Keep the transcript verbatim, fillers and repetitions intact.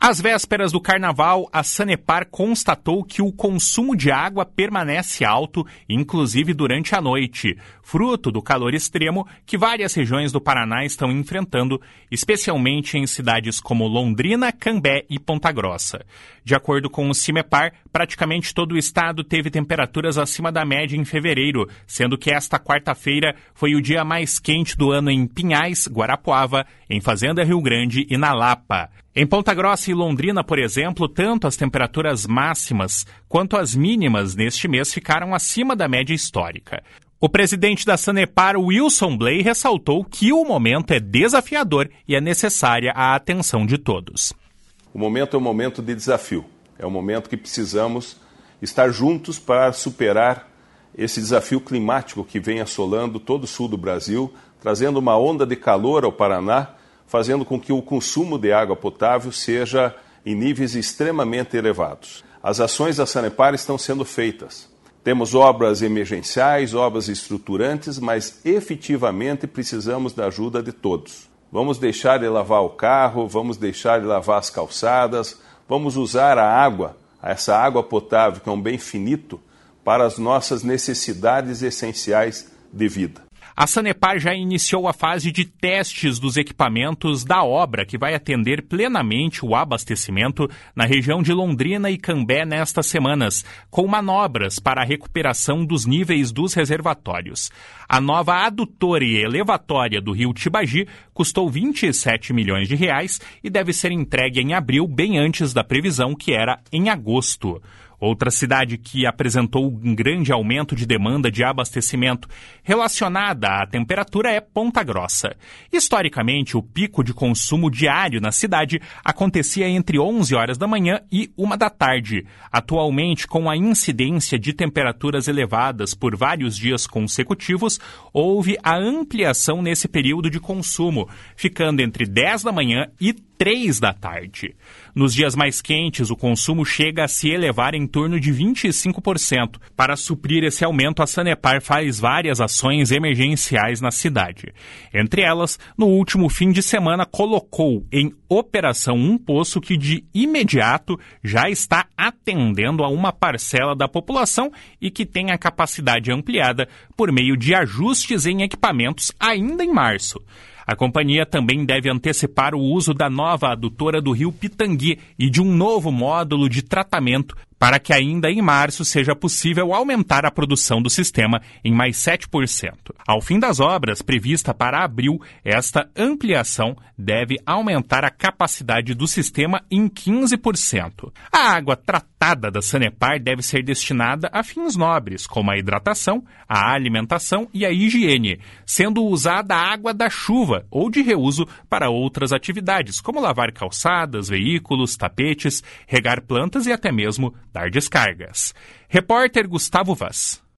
Às vésperas do carnaval, a Sanepar constatou que o consumo de água permanece alto, inclusive durante a noite, fruto do calor extremo que várias regiões do Paraná estão enfrentando, especialmente em cidades como Londrina, Cambé e Ponta Grossa. De acordo com o Cimepar, praticamente todo o estado teve temperaturas acima da média em fevereiro, sendo que esta quarta-feira foi o dia mais quente do ano em Pinhais, Guarapuava, em Fazenda Rio Grande e na Lapa. Em Ponta Grossa e Londrina, por exemplo, tanto as temperaturas máximas quanto as mínimas neste mês ficaram acima da média histórica. O presidente da Sanepar, Wilson Bley, ressaltou que o momento é desafiador e é necessária a atenção de todos. O momento é um momento de desafio. É um momento que precisamos estar juntos para superar esse desafio climático que vem assolando todo o sul do Brasil, trazendo uma onda de calor ao Paraná, fazendo com que o consumo de água potável seja em níveis extremamente elevados. As ações da Sanepar estão sendo feitas. Temos obras emergenciais, obras estruturantes, mas efetivamente precisamos da ajuda de todos. Vamos deixar de lavar o carro, vamos deixar de lavar as calçadas, vamos usar a água, essa água potável, que é um bem finito, para as nossas necessidades essenciais de vida. A Sanepar já iniciou a fase de testes dos equipamentos da obra, que vai atender plenamente o abastecimento na região de Londrina e Cambé nestas semanas, com manobras para a recuperação dos níveis dos reservatórios. A nova adutora e elevatória do rio Tibagi custou vinte e sete milhões de reais e deve ser entregue em abril, bem antes da previsão, que era em agosto. Outra cidade que apresentou um grande aumento de demanda de abastecimento relacionada à temperatura é Ponta Grossa. Historicamente, o pico de consumo diário na cidade acontecia entre onze horas da manhã e uma da tarde. Atualmente, com a incidência de temperaturas elevadas por vários dias consecutivos, houve a ampliação nesse período de consumo, ficando entre dez da manhã e três da tarde. Nos dias mais quentes, o consumo chega a se elevar em torno de vinte e cinco por cento. Para suprir esse aumento, a Sanepar faz várias ações emergenciais na cidade. Entre elas, no último fim de semana, colocou em operação um poço que de imediato já está atendendo a uma parcela da população e que tem a capacidade ampliada por meio de ajustes em equipamentos ainda em março. A companhia também deve antecipar o uso da nova adutora do rio Pitangui e de um novo módulo de tratamento para que ainda em março seja possível aumentar a produção do sistema em mais sete por cento. Ao fim das obras, prevista para abril, esta ampliação deve aumentar a capacidade do sistema em quinze por cento. A água tratada da Sanepar deve ser destinada a fins nobres, como a hidratação, a alimentação e a higiene, sendo usada a água da chuva ou de reuso para outras atividades, como lavar calçadas, veículos, tapetes, regar plantas e até mesmo dar descargas. Repórter Gustavo Vaz.